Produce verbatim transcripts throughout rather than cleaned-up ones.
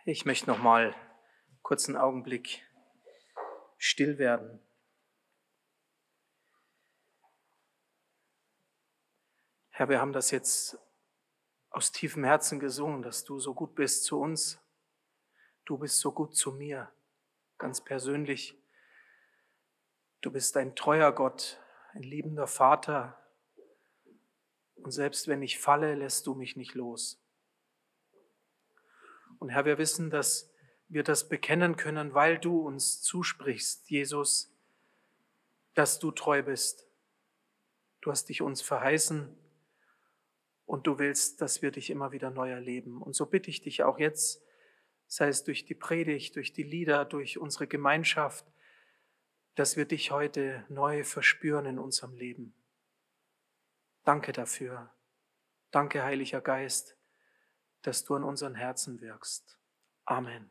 Ich möchte noch mal kurz einen Augenblick still werden. Herr, wir haben das jetzt aus tiefem Herzen gesungen, dass du so gut bist zu uns. Du bist so gut zu mir, ganz persönlich. Du bist ein treuer Gott, ein liebender Vater. Und selbst wenn ich falle, lässt du mich nicht los. Und Herr, wir wissen, dass wir das bekennen können, weil du uns zusprichst, Jesus, dass du treu bist. Du hast dich uns verheißen und du willst, dass wir dich immer wieder neu erleben. Und so bitte ich dich auch jetzt, sei es durch die Predigt, durch die Lieder, durch unsere Gemeinschaft, dass wir dich heute neu verspüren in unserem Leben. Danke dafür. Danke, Heiliger Geist, dass du an unseren Herzen wirkst. Amen.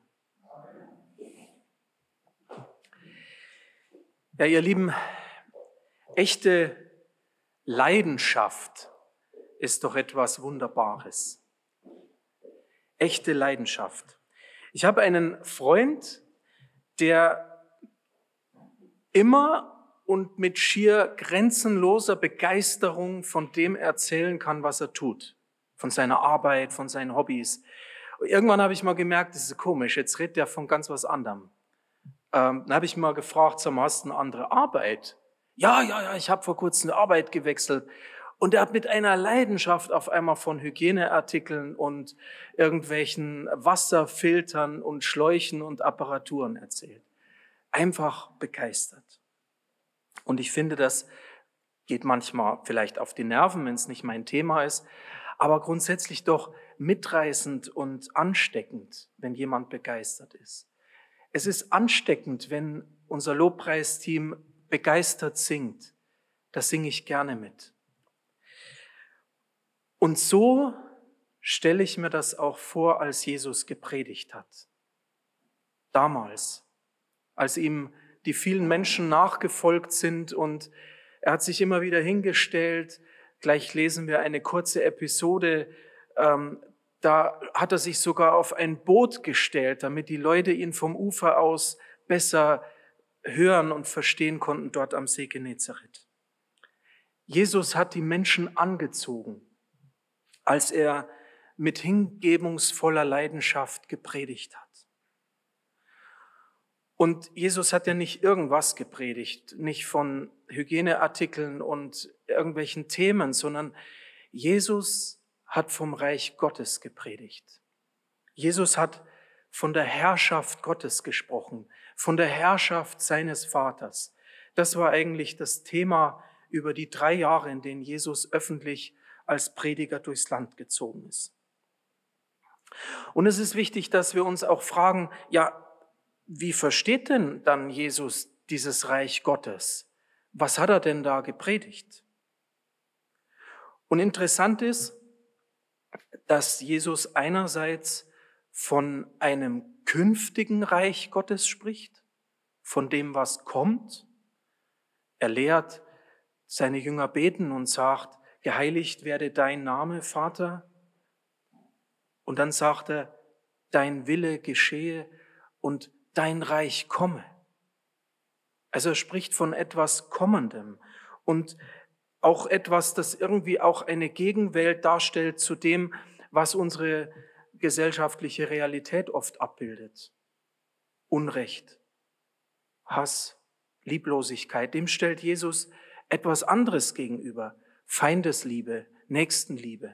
Ja, ihr Lieben, echte Leidenschaft ist doch etwas Wunderbares. Echte Leidenschaft. Ich habe einen Freund, der immer und mit schier grenzenloser Begeisterung von dem erzählen kann, was er tut. Von seiner Arbeit, von seinen Hobbys. Und irgendwann habe ich mal gemerkt, das ist komisch, jetzt redet er von ganz was anderem. Ähm, dann habe ich mal gefragt, sag mal, hast du eine andere Arbeit? Ja, ja, ja, ich habe vor kurzem eine Arbeit gewechselt. Und er hat mit einer Leidenschaft auf einmal von Hygieneartikeln und irgendwelchen Wasserfiltern und Schläuchen und Apparaturen erzählt. Einfach begeistert. Und ich finde, das geht manchmal vielleicht auf die Nerven, wenn es nicht mein Thema ist, aber grundsätzlich doch mitreißend und ansteckend, wenn jemand begeistert ist. Es ist ansteckend, wenn unser Lobpreisteam begeistert singt. Da singe ich gerne mit. Und so stelle ich mir das auch vor, als Jesus gepredigt hat. Damals, als ihm die vielen Menschen nachgefolgt sind und er hat sich immer wieder hingestellt. Gleich lesen wir eine kurze Episode. Ähm, da hat er sich sogar auf ein Boot gestellt, damit die Leute ihn vom Ufer aus besser hören und verstehen konnten dort am See Genezareth. Jesus hat die Menschen angezogen, als er mit hingebungsvoller Leidenschaft gepredigt hat. Und Jesus hat ja nicht irgendwas gepredigt, nicht von Hygieneartikeln und irgendwelchen Themen, sondern Jesus hat vom Reich Gottes gepredigt. Jesus hat von der Herrschaft Gottes gesprochen, von der Herrschaft seines Vaters. Das war eigentlich das Thema über die drei Jahre, in denen Jesus öffentlich als Prediger durchs Land gezogen ist. Und es ist wichtig, dass wir uns auch fragen, ja, wie versteht denn dann Jesus dieses Reich Gottes? Was hat er denn da gepredigt? Und interessant ist, dass Jesus einerseits von einem künftigen Reich Gottes spricht, von dem, was kommt. Er lehrt, seine Jünger beten und sagt, geheiligt werde dein Name, Vater. Und dann sagt er, dein Wille geschehe und dein Reich komme. Also er spricht von etwas Kommendem und auch etwas, das irgendwie auch eine Gegenwelt darstellt zu dem, was unsere gesellschaftliche Realität oft abbildet. Unrecht, Hass, Lieblosigkeit, dem stellt Jesus etwas anderes gegenüber. Feindesliebe, Nächstenliebe.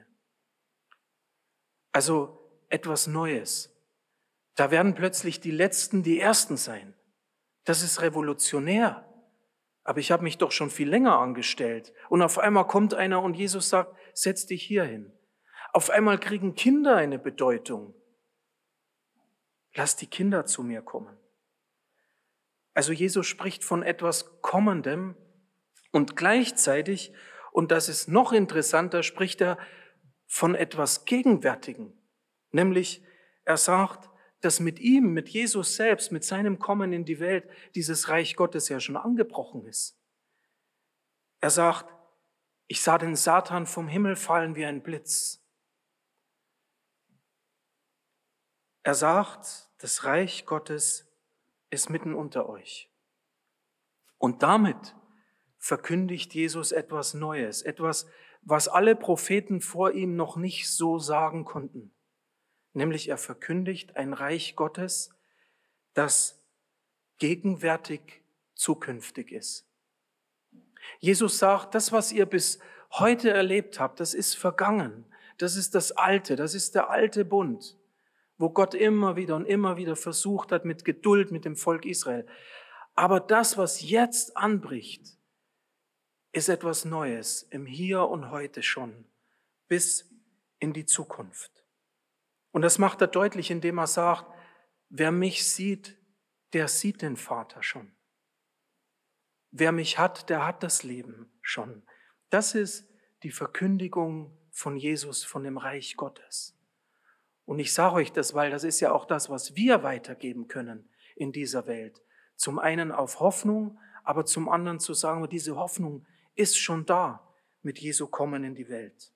Also etwas Neues. Da werden plötzlich die Letzten die Ersten sein. Das ist revolutionär. Aber ich habe mich doch schon viel länger angestellt. Und auf einmal kommt einer und Jesus sagt, setz dich hier hin. Auf einmal kriegen Kinder eine Bedeutung. Lass die Kinder zu mir kommen. Also Jesus spricht von etwas Kommendem und gleichzeitig, und das ist noch interessanter, spricht er von etwas Gegenwärtigem. Nämlich, er sagt, dass mit ihm, mit Jesus selbst, mit seinem Kommen in die Welt, dieses Reich Gottes ja schon angebrochen ist. Er sagt, ich sah den Satan vom Himmel fallen wie ein Blitz. Er sagt, das Reich Gottes ist mitten unter euch. Und damit verkündigt Jesus etwas Neues, etwas, was alle Propheten vor ihm noch nicht so sagen konnten. Nämlich er verkündigt ein Reich Gottes, das gegenwärtig zukünftig ist. Jesus sagt, das, was ihr bis heute erlebt habt, das ist vergangen. Das ist das Alte, das ist der alte Bund, wo Gott immer wieder und immer wieder versucht hat, mit Geduld mit dem Volk Israel. Aber das, was jetzt anbricht, ist etwas Neues im Hier und Heute schon, bis in die Zukunft. Und das macht er deutlich, indem er sagt, wer mich sieht, der sieht den Vater schon. Wer mich hat, der hat das Leben schon. Das ist die Verkündigung von Jesus, von dem Reich Gottes. Und ich sage euch das, weil das ist ja auch das, was wir weitergeben können in dieser Welt. Zum einen auf Hoffnung, aber zum anderen zu sagen, diese Hoffnung ist schon da mit Jesu Kommen in die Welt.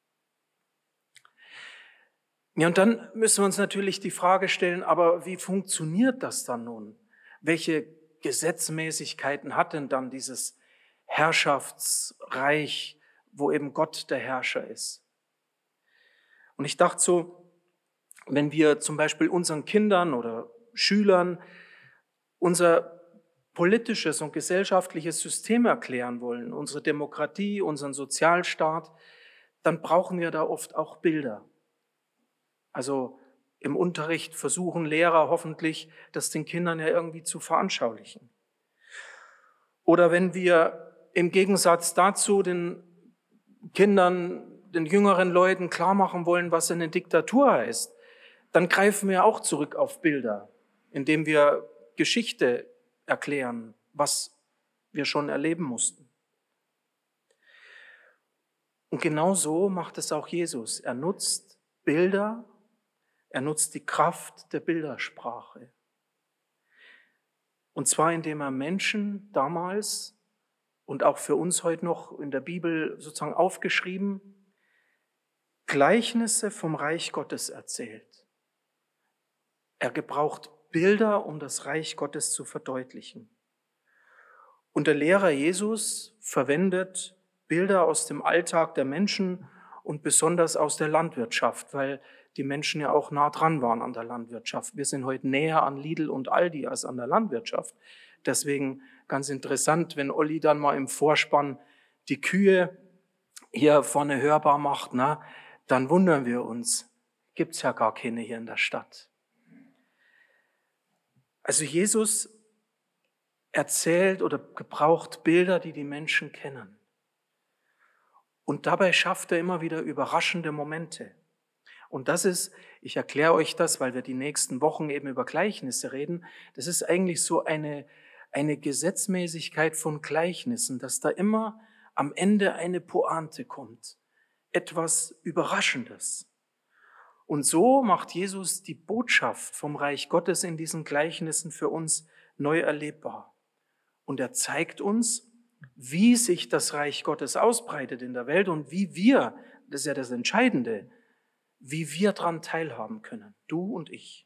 Ja, und dann müssen wir uns natürlich die Frage stellen, aber wie funktioniert das dann nun? Welche Gesetzmäßigkeiten hat denn dann dieses Herrschaftsreich, wo eben Gott der Herrscher ist? Und ich dachte so, wenn wir zum Beispiel unseren Kindern oder Schülern unser politisches und gesellschaftliches System erklären wollen, unsere Demokratie, unseren Sozialstaat, dann brauchen wir da oft auch Bilder. Also im Unterricht versuchen Lehrer hoffentlich, das den Kindern ja irgendwie zu veranschaulichen. Oder wenn wir im Gegensatz dazu den Kindern, den jüngeren Leuten klar machen wollen, was eine Diktatur heißt, dann greifen wir auch zurück auf Bilder, indem wir Geschichte erklären, was wir schon erleben mussten. Und genau so macht es auch Jesus. Er nutzt Bilder, er nutzt die Kraft der Bildersprache. Und zwar indem er Menschen damals und auch für uns heute noch in der Bibel sozusagen aufgeschrieben, Gleichnisse vom Reich Gottes erzählt. Er gebraucht Bilder, um das Reich Gottes zu verdeutlichen. Und der Lehrer Jesus verwendet Bilder aus dem Alltag der Menschen und besonders aus der Landwirtschaft, weil die Menschen ja auch nah dran waren an der Landwirtschaft. Wir sind heute näher an Lidl und Aldi als an der Landwirtschaft. Deswegen ganz interessant, wenn Olli dann mal im Vorspann die Kühe hier vorne hörbar macht, na, dann wundern wir uns. Gibt's ja gar keine hier in der Stadt. Also Jesus erzählt oder gebraucht Bilder, die die Menschen kennen. Und dabei schafft er immer wieder überraschende Momente. Und das ist, ich erkläre euch das, weil wir die nächsten Wochen eben über Gleichnisse reden, das ist eigentlich so eine, eine Gesetzmäßigkeit von Gleichnissen, dass da immer am Ende eine Pointe kommt, etwas Überraschendes. Und so macht Jesus die Botschaft vom Reich Gottes in diesen Gleichnissen für uns neu erlebbar. Und er zeigt uns, wie sich das Reich Gottes ausbreitet in der Welt und wie wir, das ist ja das Entscheidende, wie wir daran teilhaben können, du und ich.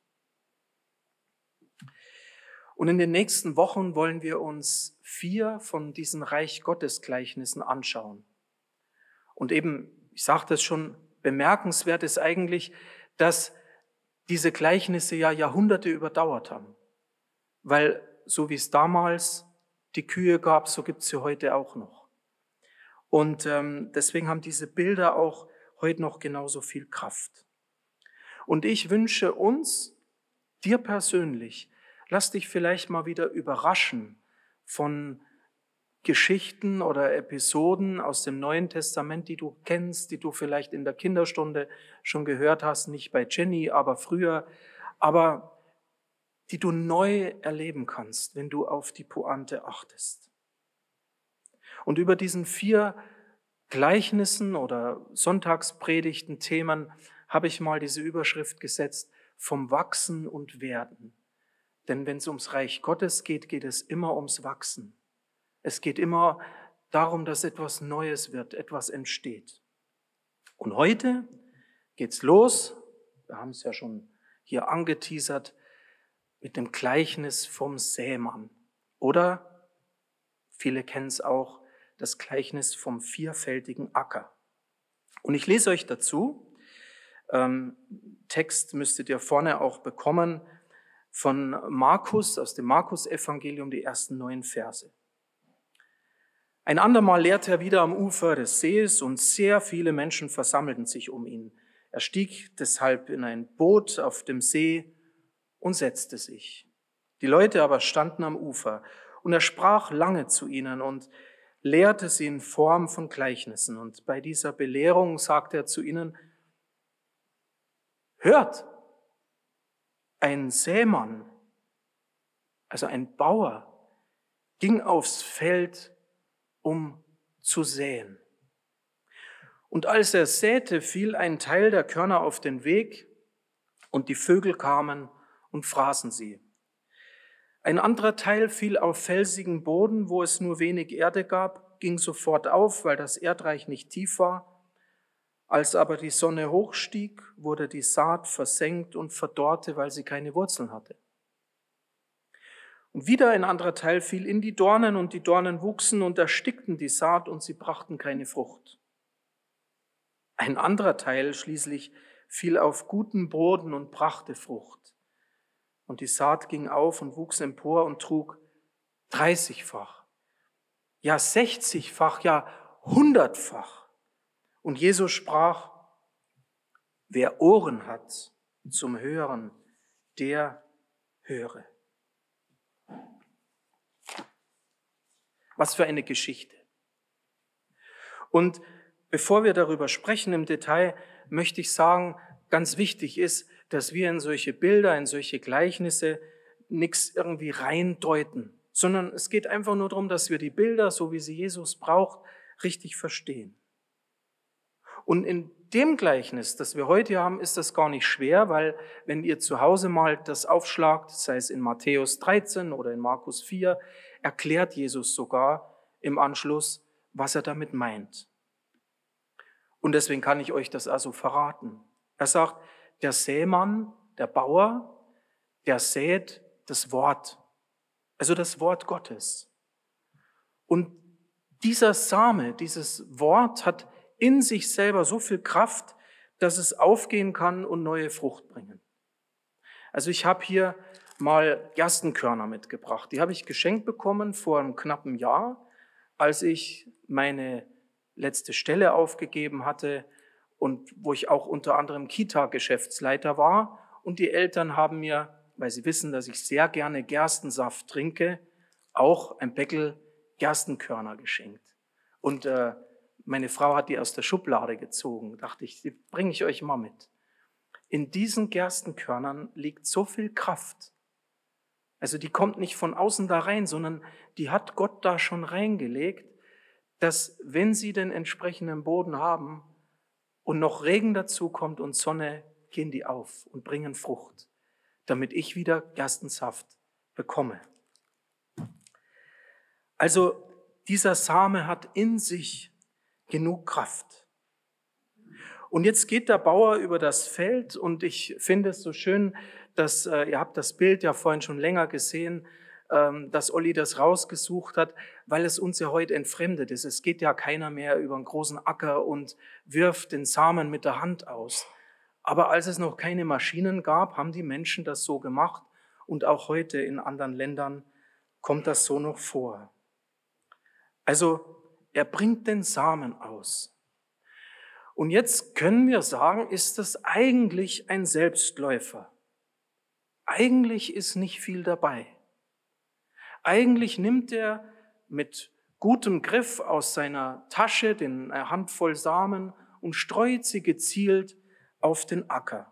Und in den nächsten Wochen wollen wir uns vier von diesen Reich Gottes Gleichnissen anschauen. Und eben, ich sagte es schon, bemerkenswert ist eigentlich, dass diese Gleichnisse ja Jahrhunderte überdauert haben. Weil so wie es damals die Kühe gab, so gibt es sie heute auch noch. Und ähm, deswegen haben diese Bilder auch heute noch genauso viel Kraft. Und ich wünsche uns, dir persönlich, lass dich vielleicht mal wieder überraschen von Geschichten oder Episoden aus dem Neuen Testament, die du kennst, die du vielleicht in der Kinderstunde schon gehört hast, nicht bei Jenny, aber früher, aber die du neu erleben kannst, wenn du auf die Pointe achtest. Und über diesen vier Gleichnissen oder Sonntagspredigten, Themen, habe ich mal diese Überschrift gesetzt, vom Wachsen und Werden. Denn wenn es ums Reich Gottes geht, geht es immer ums Wachsen. Es geht immer darum, dass etwas Neues wird, etwas entsteht. Und heute geht's los. Wir haben es ja schon hier angeteasert mit dem Gleichnis vom Sämann. Oder, viele kennen es auch, das Gleichnis vom vierfältigen Acker. Und ich lese euch dazu, ähm, Text müsstet ihr vorne auch bekommen, von Markus, aus dem Markus-Evangelium, die ersten neun Verse. Ein andermal lehrte er wieder am Ufer des Sees und sehr viele Menschen versammelten sich um ihn. Er stieg deshalb in ein Boot auf dem See und setzte sich. Die Leute aber standen am Ufer und er sprach lange zu ihnen und lehrte sie in Form von Gleichnissen. Und bei dieser Belehrung sagte er zu ihnen: Hört, ein Sämann, also ein Bauer, ging aufs Feld, um zu säen. Und als er säte, fiel ein Teil der Körner auf den Weg und die Vögel kamen und fraßen sie. Ein anderer Teil fiel auf felsigen Boden, wo es nur wenig Erde gab, ging sofort auf, weil das Erdreich nicht tief war. Als aber die Sonne hochstieg, wurde die Saat versenkt und verdorrte, weil sie keine Wurzeln hatte. Und wieder ein anderer Teil fiel in die Dornen, und die Dornen wuchsen und erstickten die Saat, und sie brachten keine Frucht. Ein anderer Teil schließlich fiel auf guten Boden und brachte Frucht. Und die Saat ging auf und wuchs empor und trug dreißigfach, ja sechzigfach, ja hundertfach. Und Jesus sprach: Wer Ohren hat zum Hören, der höre. Was für eine Geschichte. Und bevor wir darüber sprechen im Detail, möchte ich sagen, ganz wichtig ist, dass wir in solche Bilder, in solche Gleichnisse nichts irgendwie reindeuten, sondern es geht einfach nur darum, dass wir die Bilder, so wie sie Jesus braucht, richtig verstehen. Und in dem Gleichnis, das wir heute haben, ist das gar nicht schwer, weil wenn ihr zu Hause mal das aufschlagt, sei es in Matthäus dreizehn oder in Markus vier, erklärt Jesus sogar im Anschluss, was er damit meint. Und deswegen kann ich euch das also verraten. Er sagt, der Sämann, der Bauer, der sät das Wort, also das Wort Gottes. Und dieser Same, dieses Wort hat in sich selber so viel Kraft, dass es aufgehen kann und neue Frucht bringen. Also ich habe hier mal Gerstenkörner mitgebracht. Die habe ich geschenkt bekommen vor einem knappen Jahr, als ich meine letzte Stelle aufgegeben hatte und wo ich auch unter anderem Kita-Geschäftsleiter war. Und die Eltern haben mir, weil sie wissen, dass ich sehr gerne Gerstensaft trinke, auch ein Päckel Gerstenkörner geschenkt. Und äh, meine Frau hat die aus der Schublade gezogen. Da dachte ich, die bringe ich euch mal mit. In diesen Gerstenkörnern liegt so viel Kraft. Also die kommt nicht von außen da rein, sondern die hat Gott da schon reingelegt, dass wenn sie den entsprechenden Boden haben und noch Regen dazu kommt und Sonne, gehen die auf und bringen Frucht, damit ich wieder Gerstensaft bekomme. Also dieser Same hat in sich genug Kraft. Und jetzt geht der Bauer über das Feld und ich finde es so schön, dass, äh, ihr habt das Bild ja vorhin schon länger gesehen, ähm, dass Olli das rausgesucht hat, weil es uns ja heute entfremdet ist. Es geht ja keiner mehr über einen großen Acker und wirft den Samen mit der Hand aus. Aber als es noch keine Maschinen gab, haben die Menschen das so gemacht und auch heute in anderen Ländern kommt das so noch vor. Also er bringt den Samen aus. Und jetzt können wir sagen, ist das eigentlich ein Selbstläufer. Eigentlich ist nicht viel dabei. Eigentlich nimmt er mit gutem Griff aus seiner Tasche den eine Handvoll Samen und streut sie gezielt auf den Acker.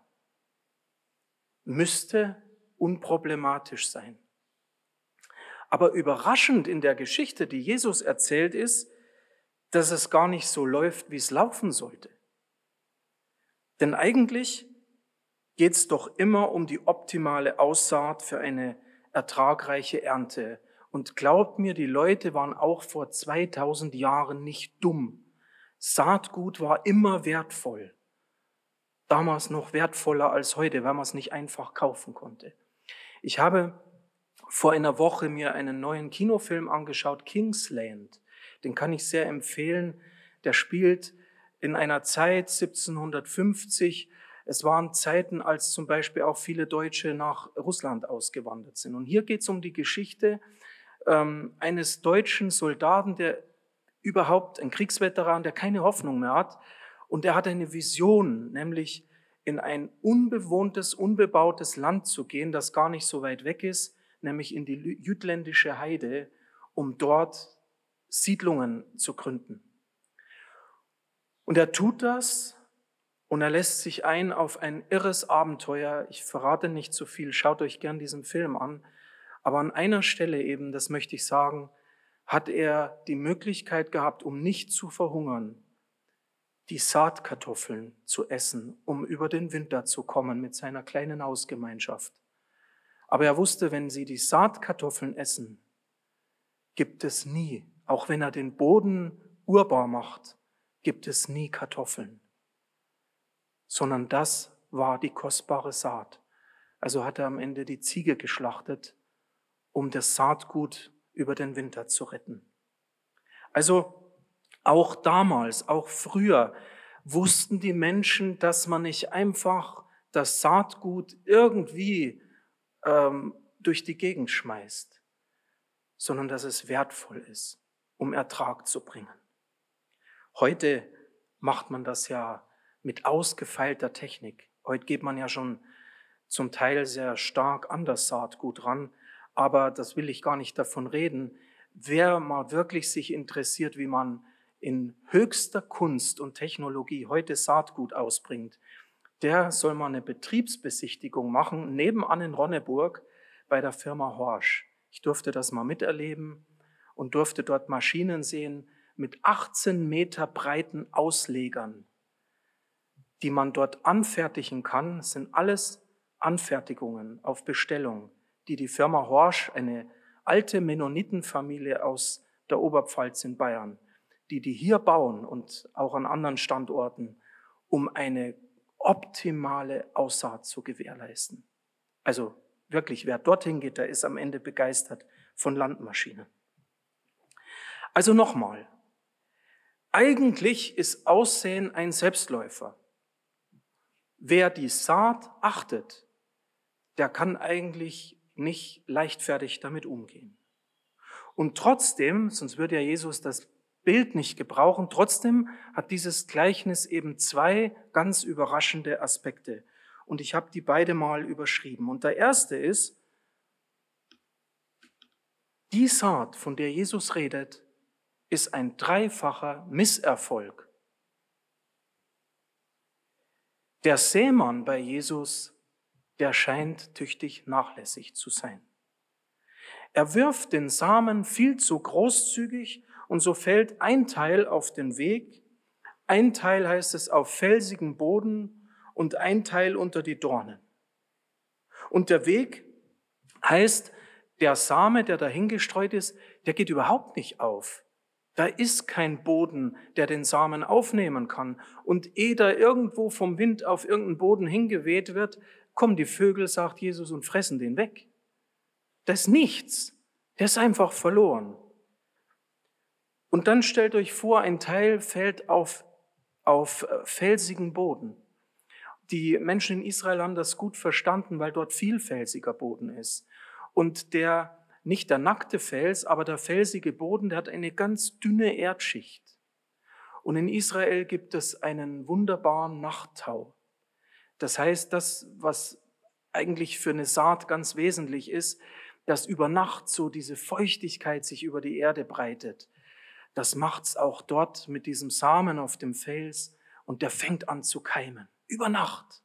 Müsste unproblematisch sein. Aber überraschend in der Geschichte, die Jesus erzählt, ist, dass es gar nicht so läuft, wie es laufen sollte. Denn eigentlich geht es doch immer um die optimale Aussaat für eine ertragreiche Ernte. Und glaubt mir, die Leute waren auch vor zweitausend Jahren nicht dumm. Saatgut war immer wertvoll. damals noch wertvoller als heute, weil man es nicht einfach kaufen konnte. Ich habe vor einer Woche mir einen neuen Kinofilm angeschaut, Kingsland. Den kann ich sehr empfehlen. Der spielt in einer Zeit siebzehnhundertfünfzig. Es waren Zeiten, als zum Beispiel auch viele Deutsche nach Russland ausgewandert sind. Und hier geht es um die Geschichte ähm, eines deutschen Soldaten, der überhaupt ein Kriegsveteran, der keine Hoffnung mehr hat. Und er hat eine Vision, nämlich in ein unbewohntes, unbebautes Land zu gehen, das gar nicht so weit weg ist, nämlich in die jütländische Heide, um dort Siedlungen zu gründen. Und er tut das und er lässt sich ein auf ein irres Abenteuer. Ich verrate nicht zu viel, schaut euch gern diesen Film an. Aber an einer Stelle eben, das möchte ich sagen, hat er die Möglichkeit gehabt, um nicht zu verhungern, die Saatkartoffeln zu essen, um über den Winter zu kommen mit seiner kleinen Hausgemeinschaft. Aber er wusste, wenn sie die Saatkartoffeln essen, gibt es nie, auch wenn er den Boden urbar macht, gibt es nie Kartoffeln, sondern das war die kostbare Saat. Also hat er am Ende die Ziege geschlachtet, um das Saatgut über den Winter zu retten. Also auch damals, auch früher, wussten die Menschen, dass man nicht einfach das Saatgut irgendwie ähm, durch die Gegend schmeißt, sondern dass es wertvoll ist, um Ertrag zu bringen. Heute macht man das ja mit ausgefeilter Technik. Heute geht man ja schon zum Teil sehr stark an das Saatgut ran, aber das will ich gar nicht davon reden. Wer mal wirklich sich interessiert, wie man in höchster Kunst und Technologie heute Saatgut ausbringt, der soll mal eine Betriebsbesichtigung machen, nebenan in Ronneburg bei der Firma Horsch. Ich durfte das mal miterleben und durfte dort Maschinen sehen mit achtzehn Meter breiten Auslegern, die man dort anfertigen kann. Das sind alles Anfertigungen auf Bestellung, die die Firma Horsch, eine alte Mennonitenfamilie aus der Oberpfalz in Bayern, die die hier bauen und auch an anderen Standorten, um eine optimale Aussaat zu gewährleisten. Also wirklich, wer dorthin geht, der ist am Ende begeistert von Landmaschinen. Also nochmal, eigentlich ist Aussehen ein Selbstläufer. Wer die Saat achtet, der kann eigentlich nicht leichtfertig damit umgehen. Und trotzdem, sonst würde ja Jesus das Bild nicht gebrauchen, trotzdem hat dieses Gleichnis eben zwei ganz überraschende Aspekte. Und ich habe die beide mal überschrieben. Und der erste ist, die Saat, von der Jesus redet, ist ein dreifacher Misserfolg. Der Sämann bei Jesus, der scheint tüchtig nachlässig zu sein. Er wirft den Samen viel zu großzügig und so fällt ein Teil auf den Weg, ein Teil heißt es auf felsigen Boden und ein Teil unter die Dornen. Und der Weg heißt, der Same, der dahingestreut ist, der geht überhaupt nicht auf. Da ist kein Boden, der den Samen aufnehmen kann. Und ehe da irgendwo vom Wind auf irgendeinen Boden hingeweht wird, kommen die Vögel, sagt Jesus, und fressen den weg. Das ist nichts. Der ist einfach verloren. Und dann stellt euch vor, ein Teil fällt auf, auf felsigen Boden. Die Menschen in Israel haben das gut verstanden, weil dort viel felsiger Boden ist. Und der, nicht der nackte Fels, aber der felsige Boden, der hat eine ganz dünne Erdschicht. Und in Israel gibt es einen wunderbaren Nachttau. Das heißt, das, was eigentlich für eine Saat ganz wesentlich ist, dass über Nacht so diese Feuchtigkeit sich über die Erde breitet. Das macht's auch dort mit diesem Samen auf dem Fels und der fängt an zu keimen. Über Nacht.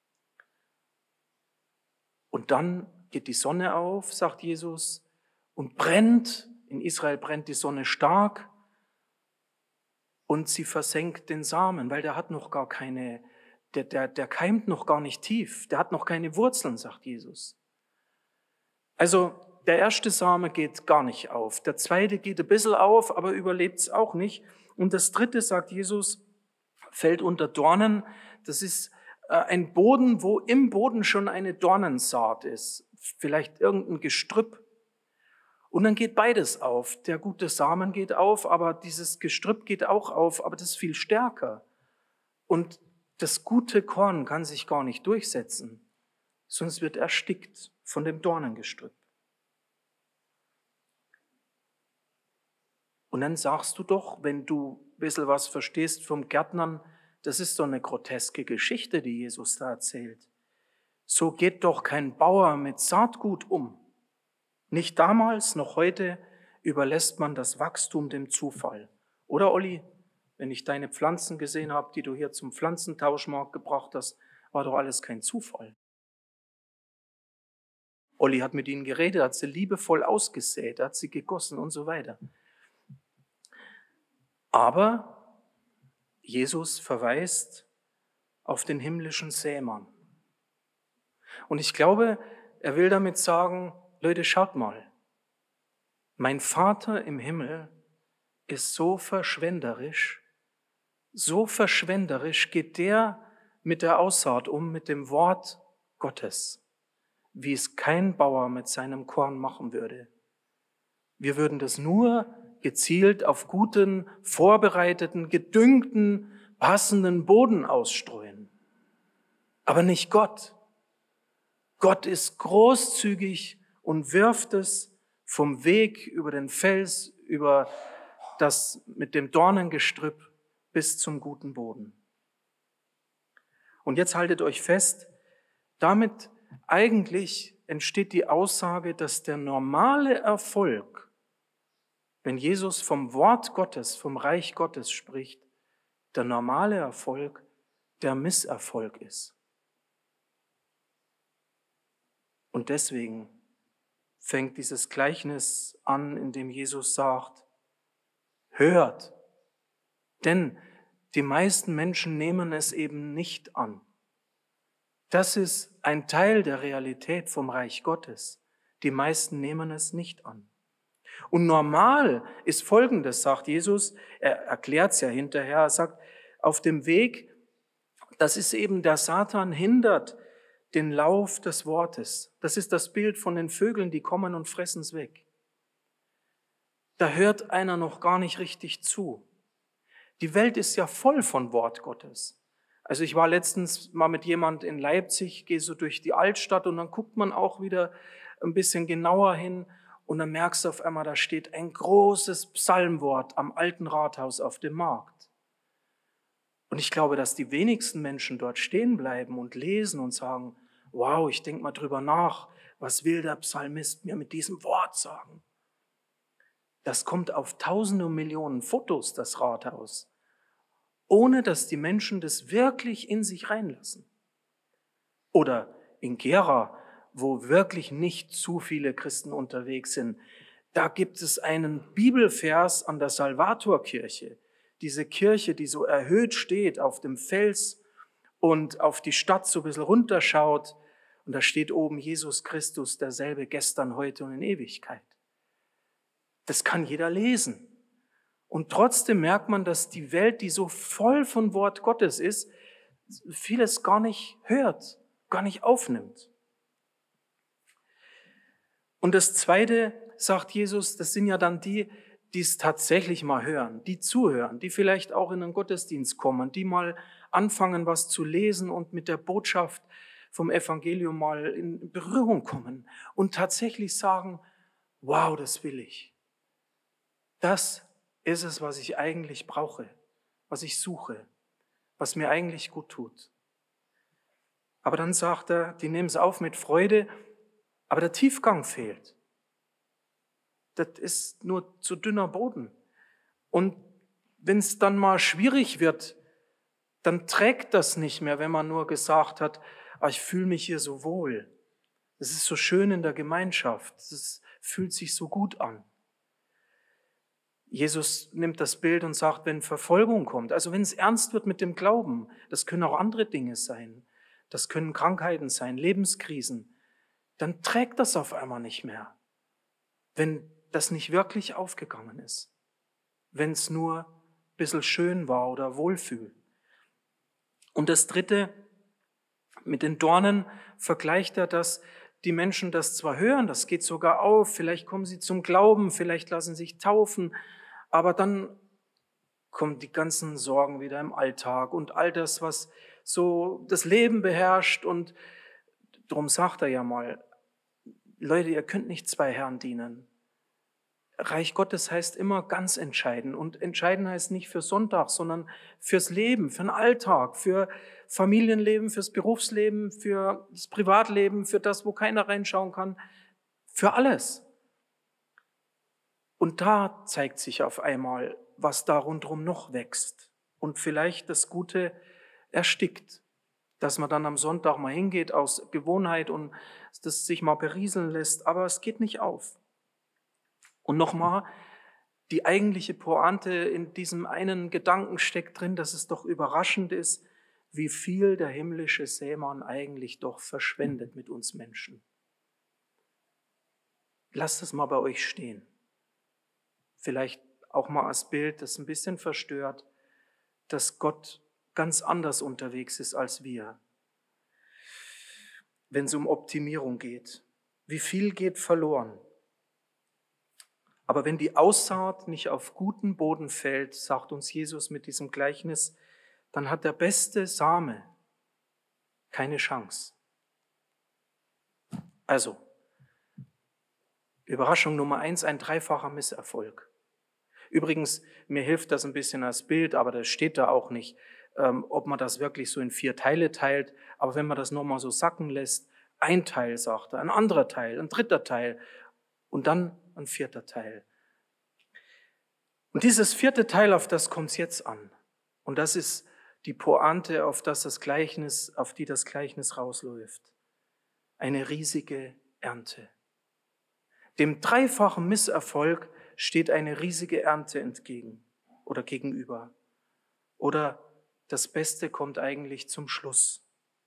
Und dann geht die Sonne auf, sagt Jesus, und brennt. In Israel brennt die Sonne stark und sie versenkt den Samen, weil der hat noch gar keine, der, der, der keimt noch gar nicht tief, der hat noch keine Wurzeln, sagt Jesus. Also der erste Same geht gar nicht auf, der zweite geht ein bisschen auf, aber überlebt es auch nicht. Und das dritte, sagt Jesus, fällt unter Dornen. Das ist ein Boden, wo im Boden schon eine Dornensaat ist, vielleicht irgendein Gestrüpp. Und dann geht beides auf. Der gute Samen geht auf, aber dieses Gestrüpp geht auch auf, aber das ist viel stärker. Und das gute Korn kann sich gar nicht durchsetzen, sonst wird erstickt von dem Dornengestrüpp. Und dann sagst du doch, wenn du ein bisschen was verstehst vom Gärtnern, das ist doch eine groteske Geschichte, die Jesus da erzählt. So geht doch kein Bauer mit Saatgut um. Nicht damals, noch heute überlässt man das Wachstum dem Zufall. Oder Olli, wenn ich deine Pflanzen gesehen habe, die du hier zum Pflanzentauschmarkt gebracht hast, war doch alles kein Zufall. Olli hat mit ihnen geredet, hat sie liebevoll ausgesät, hat sie gegossen und so weiter. Aber Jesus verweist auf den himmlischen Sämann. Und ich glaube, er will damit sagen, Leute, schaut mal, mein Vater im Himmel ist so verschwenderisch, so verschwenderisch geht der mit der Aussaat um, mit dem Wort Gottes, wie es kein Bauer mit seinem Korn machen würde. Wir würden das nur gezielt auf guten, vorbereiteten, gedüngten, passenden Boden ausstreuen. Aber nicht Gott. Gott ist großzügig und wirft es vom Weg über den Fels, über das mit dem Dornengestrüpp bis zum guten Boden. Und jetzt haltet euch fest, damit eigentlich entsteht die Aussage, dass der normale Erfolg, wenn Jesus vom Wort Gottes, vom Reich Gottes spricht, der normale Erfolg der Misserfolg ist. Und deswegen fängt dieses Gleichnis an, in dem Jesus sagt, hört, denn die meisten Menschen nehmen es eben nicht an. Das ist ein Teil der Realität vom Reich Gottes. Die meisten nehmen es nicht an. Und normal ist Folgendes, sagt Jesus, er erklärt es ja hinterher, er sagt, auf dem Weg, das ist eben der Satan hindert den Lauf des Wortes. Das ist das Bild von den Vögeln, die kommen und fressen es weg. Da hört einer noch gar nicht richtig zu. Die Welt ist ja voll von Wort Gottes. Also ich war letztens mal mit jemand in Leipzig, gehe so durch die Altstadt und dann guckt man auch wieder ein bisschen genauer hin und dann merkst du auf einmal, da steht ein großes Psalmwort am alten Rathaus auf dem Markt. Und ich glaube, dass die wenigsten Menschen dort stehen bleiben und lesen und sagen, wow, ich denke mal drüber nach, was will der Psalmist mir mit diesem Wort sagen? Das kommt auf Tausende und Millionen Fotos, das Rathaus, ohne dass die Menschen das wirklich in sich reinlassen. Oder in Gera, wo wirklich nicht zu viele Christen unterwegs sind, da gibt es einen Bibelvers an der Salvatorkirche, diese Kirche, die so erhöht steht auf dem Fels und auf die Stadt so ein bisschen runterschaut. Und da steht oben Jesus Christus, derselbe gestern, heute und in Ewigkeit. Das kann jeder lesen. Und trotzdem merkt man, dass die Welt, die so voll von Wort Gottes ist, vieles gar nicht hört, gar nicht aufnimmt. Und das Zweite, sagt Jesus, das sind ja dann die, die es tatsächlich mal hören, die zuhören, die vielleicht auch in einen Gottesdienst kommen, die mal anfangen, was zu lesen und mit der Botschaft vom Evangelium mal in Berührung kommen und tatsächlich sagen, wow, das will ich. Das ist es, was ich eigentlich brauche, was ich suche, was mir eigentlich gut tut. Aber dann sagt er, die nehmen es auf mit Freude, aber der Tiefgang fehlt. Das ist nur zu dünner Boden. Und wenn es dann mal schwierig wird, dann trägt das nicht mehr, wenn man nur gesagt hat, ah, ich fühle mich hier so wohl. Es ist so schön in der Gemeinschaft. Es fühlt sich so gut an. Jesus nimmt das Bild und sagt, wenn Verfolgung kommt, also wenn es ernst wird mit dem Glauben, das können auch andere Dinge sein, das können Krankheiten sein, Lebenskrisen, dann trägt das auf einmal nicht mehr, wenn das nicht wirklich aufgegangen ist, wenn es nur ein bisschen schön war oder Wohlfühl. Und das Dritte, Mit den Dornen vergleicht er das, die Menschen das zwar hören, das geht sogar auf, vielleicht kommen sie zum Glauben, vielleicht lassen sich taufen, aber dann kommen die ganzen Sorgen wieder im Alltag und all das, was so das Leben beherrscht. Und darum sagt er ja mal, Leute, ihr könnt nicht zwei Herren dienen. Reich Gottes heißt immer ganz entscheiden. Und entscheiden heißt nicht für Sonntag, sondern fürs Leben, für den Alltag, für Familienleben, fürs Berufsleben, für das Privatleben, für das, wo keiner reinschauen kann, für alles. Und da zeigt sich auf einmal, was da rundherum noch wächst und vielleicht das Gute erstickt, dass man dann am Sonntag mal hingeht aus Gewohnheit und das sich mal berieseln lässt, aber es geht nicht auf. Und nochmal, die eigentliche Pointe in diesem einen Gedanken steckt drin, dass es doch überraschend ist, wie viel der himmlische Sämann eigentlich doch verschwendet mit uns Menschen. Lasst es mal bei euch stehen. Vielleicht auch mal als Bild, das ein bisschen verstört, dass Gott ganz anders unterwegs ist als wir, wenn es um Optimierung geht. Wie viel geht verloren? Aber wenn die Aussaat nicht auf guten Boden fällt, sagt uns Jesus mit diesem Gleichnis, dann hat der beste Same keine Chance. Also, Überraschung Nummer eins, ein dreifacher Misserfolg. Übrigens, mir hilft das ein bisschen als Bild, aber das steht da auch nicht, ähm, ob man das wirklich so in vier Teile teilt. Aber wenn man das nochmal so sacken lässt, ein Teil, sagt er, ein anderer Teil, ein dritter Teil und dann ein vierter Teil. Und dieses vierte Teil, auf das kommt es jetzt an. Und das ist die Pointe, auf das das Gleichnis, auf die das Gleichnis rausläuft. Eine riesige Ernte. Dem dreifachen Misserfolg steht eine riesige Ernte entgegen oder gegenüber. Oder das Beste kommt eigentlich zum Schluss.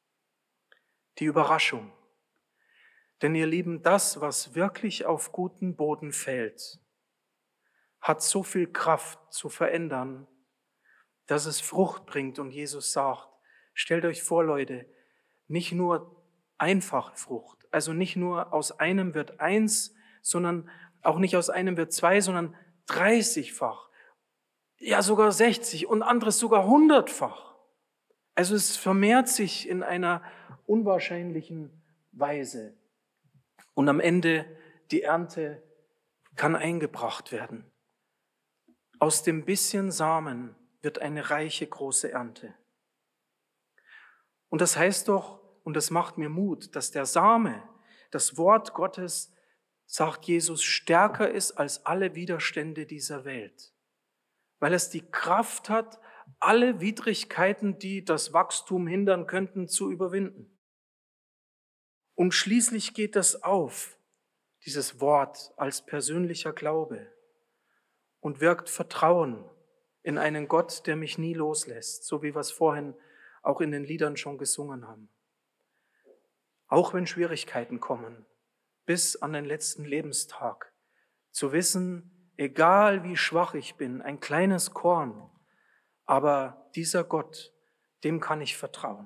Die Überraschung. Denn ihr Lieben, das, was wirklich auf guten Boden fällt, hat so viel Kraft zu verändern, dass es Frucht bringt. Und Jesus sagt, stellt euch vor, Leute, nicht nur einfache Frucht, also nicht nur aus einem wird eins, sondern auch nicht aus einem wird zwei, sondern dreißigfach, ja sogar sechzig und anderes sogar hundertfach. Also es vermehrt sich in einer unwahrscheinlichen Weise. Und am Ende die Ernte kann eingebracht werden. Aus dem bisschen Samen wird eine reiche große Ernte. Und das heißt doch, und das macht mir Mut, dass der Same, das Wort Gottes, sagt Jesus, stärker ist als alle Widerstände dieser Welt, weil es die Kraft hat, alle Widrigkeiten, die das Wachstum hindern könnten, zu überwinden. Und schließlich geht das auf, dieses Wort als persönlicher Glaube und wirkt Vertrauen in einen Gott, der mich nie loslässt, so wie wir es vorhin auch in den Liedern schon gesungen haben. Auch wenn Schwierigkeiten kommen, bis an den letzten Lebenstag, zu wissen, egal wie schwach ich bin, ein kleines Korn, aber dieser Gott, dem kann ich vertrauen.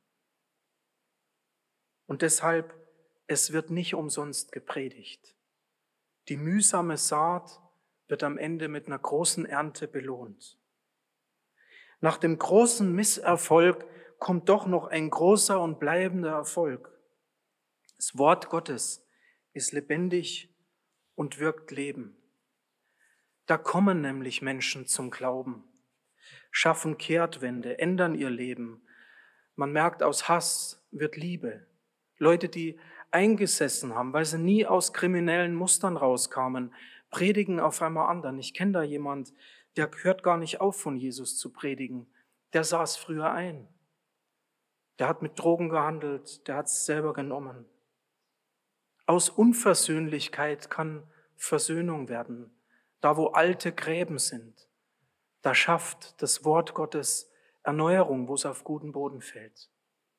Und deshalb, es wird nicht umsonst gepredigt. Die mühsame Saat wird am Ende mit einer großen Ernte belohnt. Nach dem großen Misserfolg kommt doch noch ein großer und bleibender Erfolg. Das Wort Gottes ist lebendig und wirkt Leben. Da kommen nämlich Menschen zum Glauben, schaffen Kehrtwende, ändern ihr Leben. Man merkt, aus Hass wird Liebe. Leute, die eingesessen haben, weil sie nie aus kriminellen Mustern rauskamen, predigen auf einmal anderen. Ich kenne da jemand, der hört gar nicht auf, von Jesus zu predigen. Der saß früher ein. Der hat mit Drogen gehandelt, der hat es selber genommen. Aus Unversöhnlichkeit kann Versöhnung werden. Da, wo alte Gräben sind, da schafft das Wort Gottes Erneuerung, wo es auf guten Boden fällt.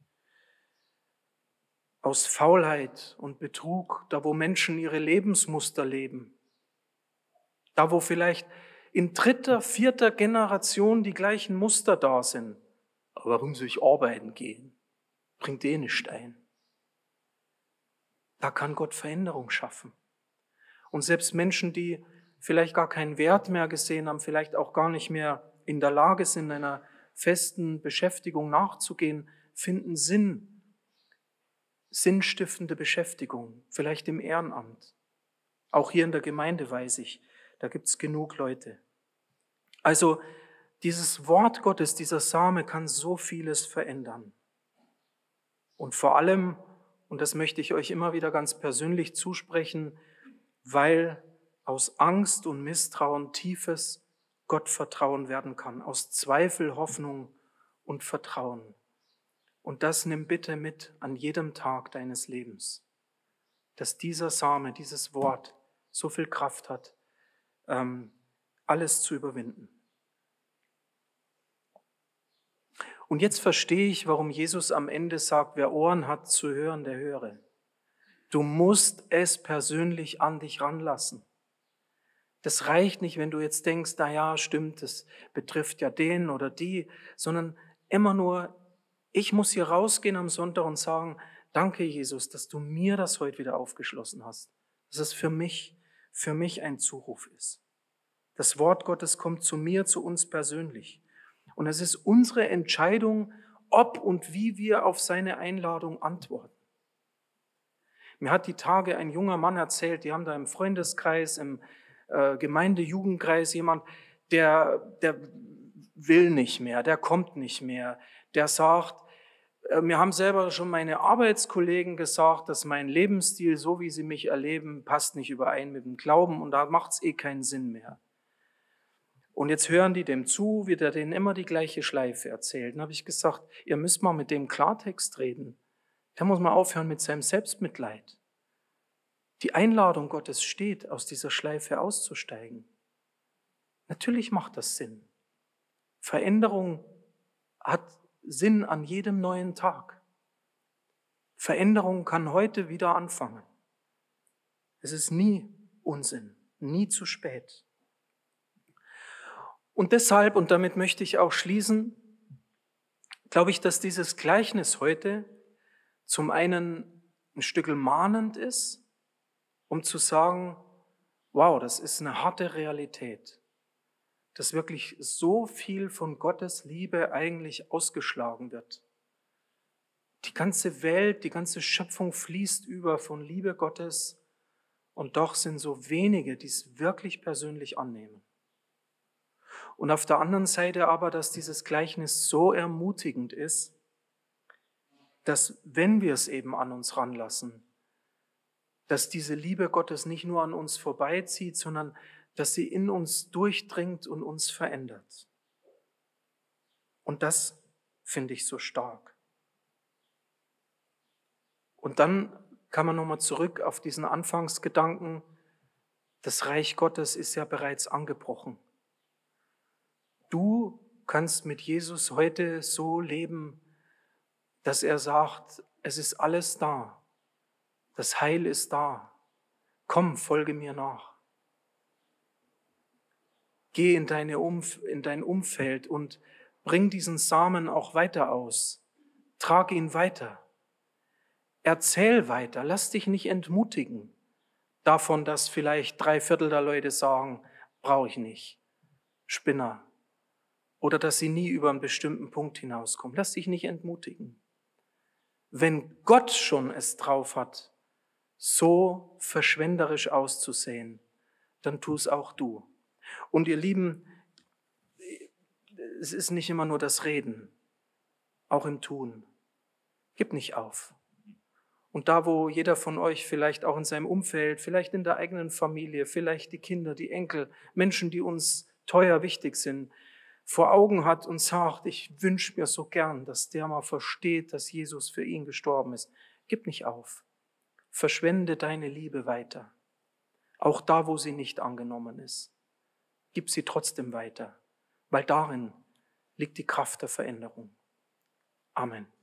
Aus Faulheit und Betrug, da, wo Menschen ihre Lebensmuster leben, da, wo vielleicht in dritter, vierter Generation die gleichen Muster da sind. Aber warum soll ich arbeiten gehen? bringt eh nichts ein. Da kann Gott Veränderung schaffen. Und selbst Menschen, die vielleicht gar keinen Wert mehr gesehen haben, vielleicht auch gar nicht mehr in der Lage sind, einer festen Beschäftigung nachzugehen, finden Sinn, sinnstiftende Beschäftigung, vielleicht im Ehrenamt. Auch hier in der Gemeinde weiß ich, da gibt es genug Leute. Also dieses Wort Gottes, dieser Same kann so vieles verändern. Und vor allem, und das möchte ich euch immer wieder ganz persönlich zusprechen, weil aus Angst und Misstrauen tiefes Gottvertrauen werden kann, aus Zweifel, Hoffnung und Vertrauen. Und das nimm bitte mit an jedem Tag deines Lebens, dass dieser Same, dieses Wort so viel Kraft hat, ähm, alles zu überwinden. Und jetzt verstehe ich, warum Jesus am Ende sagt, wer Ohren hat zu hören, der höre. Du musst es persönlich an dich ranlassen. Das reicht nicht, wenn du jetzt denkst, na ja, stimmt, das betrifft ja den oder die, sondern immer nur, ich muss hier rausgehen am Sonntag und sagen, danke Jesus, dass du mir das heute wieder aufgeschlossen hast. Dass es für mich, für mich ein Zuruf ist. Das Wort Gottes kommt zu mir, zu uns persönlich. Und es ist unsere Entscheidung, ob und wie wir auf seine Einladung antworten. Mir hat die Tage ein junger Mann erzählt, die haben da im Freundeskreis, im äh, Gemeindejugendkreis jemand, der, der will nicht mehr, der kommt nicht mehr, der sagt, äh, mir haben selber schon meine Arbeitskollegen gesagt, dass mein Lebensstil, so wie sie mich erleben, passt nicht überein mit dem Glauben und da macht es eh keinen Sinn mehr. Und jetzt hören die dem zu, wie der denen immer die gleiche Schleife erzählt. Dann habe ich gesagt, ihr müsst mal mit dem Klartext reden. Der muss mal aufhören mit seinem Selbstmitleid. Die Einladung Gottes steht, aus dieser Schleife auszusteigen. Natürlich macht das Sinn. Veränderung hat Sinn an jedem neuen Tag. Veränderung kann heute wieder anfangen. Es ist nie Unsinn, nie zu spät. Und deshalb, und damit möchte ich auch schließen, glaube ich, dass dieses Gleichnis heute zum einen ein Stück mahnend ist, um zu sagen, wow, das ist eine harte Realität, dass wirklich so viel von Gottes Liebe eigentlich ausgeschlagen wird. Die ganze Welt, die ganze Schöpfung fließt über von Liebe Gottes und doch sind so wenige, die es wirklich persönlich annehmen. Und auf der anderen Seite aber, dass dieses Gleichnis so ermutigend ist, dass wenn wir es eben an uns ranlassen, dass diese Liebe Gottes nicht nur an uns vorbeizieht, sondern dass sie in uns durchdringt und uns verändert. Und das finde ich so stark. Und dann kann man nochmal zurück auf diesen Anfangsgedanken, das Reich Gottes ist ja bereits angebrochen. Du kannst mit Jesus heute so leben, dass er sagt, es ist alles da. Das Heil ist da. Komm, folge mir nach. Geh in, deine Umf- in dein Umfeld und bring diesen Samen auch weiter aus. Trag ihn weiter. Erzähl weiter. Lass dich nicht entmutigen davon, dass vielleicht drei Viertel der Leute sagen, brauche ich nicht. Spinner. Oder dass sie nie über einen bestimmten Punkt hinauskommen. Lass dich nicht entmutigen. Wenn Gott schon es drauf hat, so verschwenderisch auszusehen, dann tu es auch du. Und ihr Lieben, es ist nicht immer nur das Reden, auch im Tun. Gib nicht auf. Und da, wo jeder von euch vielleicht auch in seinem Umfeld, vielleicht in der eigenen Familie, vielleicht die Kinder, die Enkel, Menschen, die uns teuer wichtig sind, vor Augen hat und sagt, ich wünsche mir so gern, dass der mal versteht, dass Jesus für ihn gestorben ist. Gib nicht auf. Verschwende deine Liebe weiter. Auch da, wo sie nicht angenommen ist. Gib sie trotzdem weiter, weil darin liegt die Kraft der Veränderung. Amen.